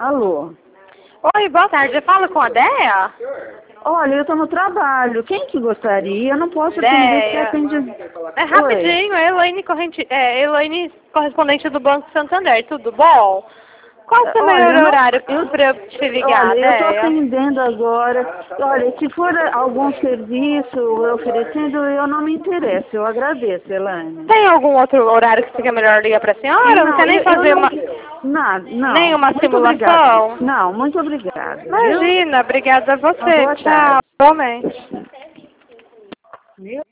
Alô? Oi, boa tarde. Eu falo com a Déia? Olha, eu tô no trabalho. Quem que gostaria? Eu não posso atender porque Déia. atende... É rapidinho, é Elaine, correspondente do Banco Santander. Tudo bom? Qual é o melhor horário pra eu te ligar, Olha, eu tô Déia? atendendo agora. Olha, se for algum serviço oferecendo, eu não me interesso. Eu agradeço, Elaine. Tem algum outro horário que fica melhor ligar pra senhora? Não quer nem fazer uma... Nada, não. Nenhuma Muito obrigada. simulação? Não, muito obrigada. Imagina, obrigada a Uma você. boa Tchau, tarde. igualmente.